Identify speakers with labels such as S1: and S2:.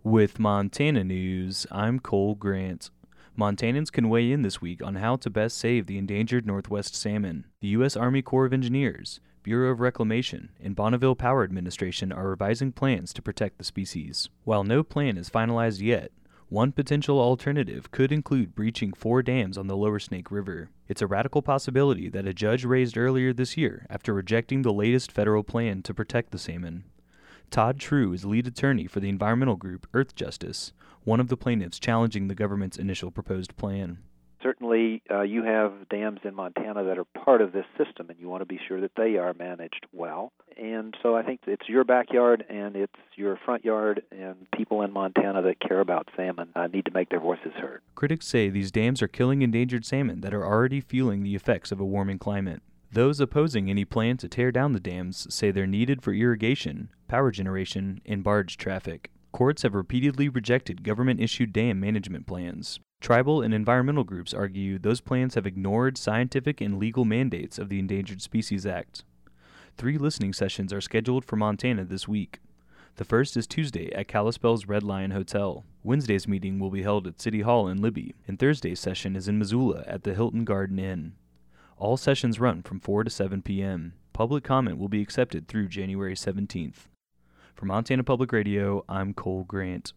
S1: With Montana News, I'm Cole Grant. Montanans can weigh in this week on how to best save the endangered Northwest salmon. The U.S. Army Corps of Engineers, Bureau of Reclamation, and Bonneville Power Administration are revising plans to protect the species. While no plan is finalized yet, one potential alternative could include breaching 4 dams on the Lower Snake River. It's a radical possibility that a judge raised earlier this year after rejecting the latest federal plan to protect the salmon. Todd True is lead attorney for the environmental group Earth Justice, one of the plaintiffs challenging the government's initial proposed plan.
S2: Certainly, you have dams in Montana that are part of this system, and you want to be sure that they are managed well. And so I think it's your backyard and it's your front yard, and people in Montana that care about salmon need to make their voices heard.
S1: Critics say these dams are killing endangered salmon that are already feeling the effects of a warming climate. Those opposing any plan to tear down the dams say they're needed for irrigation, power generation, and barge traffic. Courts have repeatedly rejected government-issued dam management plans. Tribal and environmental groups argue those plans have ignored scientific and legal mandates of the Endangered Species Act. 3 listening sessions are scheduled for Montana this week. The first is Tuesday at Kalispell's Red Lion Hotel. Wednesday's meeting will be held at City Hall in Libby, and Thursday's session is in Missoula at the Hilton Garden Inn. All sessions run from 4 to 7 p.m. Public comment will be accepted through January 17th. For Montana Public Radio, I'm Cole Grant.